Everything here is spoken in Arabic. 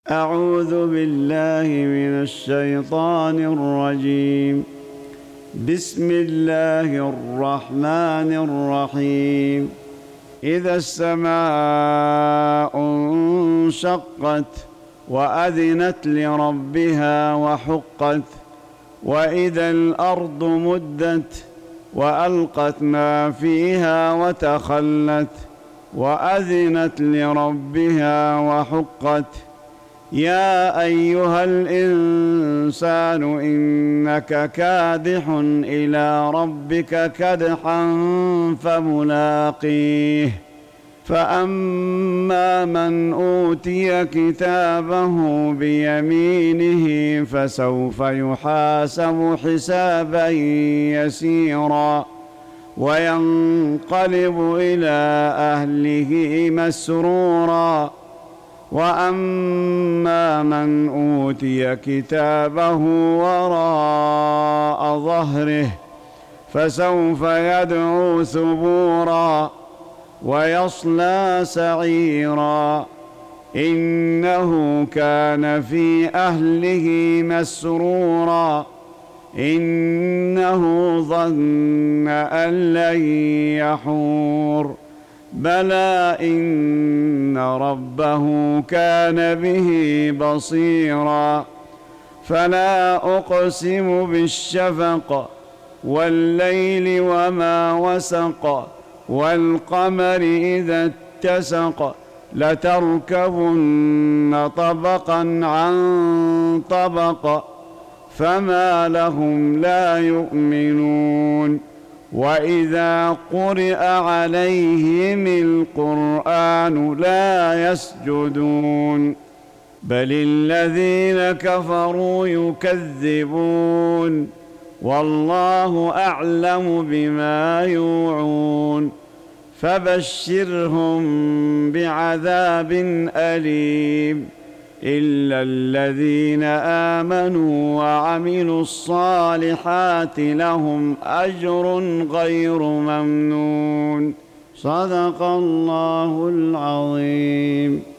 أعوذ بالله من الشيطان الرجيم. بسم الله الرحمن الرحيم. إذا السماء انشقت وأذنت لربها وحقت، وإذا الأرض مدت وألقت ما فيها وتخلت وأذنت لربها وحقت. يا أيها الإنسان إنك كادح إلى ربك كدحا فملاقيه. فأما من أوتي كتابه بيمينه فسوف يحاسب حسابا يسيرا وينقلب إلى أهله مسرورا. وأما من أوتي كتابه وراء ظهره فسوف يدعو ثبورا ويصلى سعيرا، إنه كان في أهله مسرورا، إنه ظن أن لن يحور. بلى إن ربه كان به بصيرا. فلا أقسم بالشفق والليل وما وسق والقمر إذا اتسق لتركبن طبقا عن طبق فما لهم لا يؤمنون. وإذا قرئ عليهم القرآن لا يسجدون، بل الذين كفروا يكذبون، والله أعلم بما يوعون. فبشرهم بعذاب أليم إلا الذين آمنوا وعملوا الصالحات لهم أجر غير ممنون. صدق الله العظيم.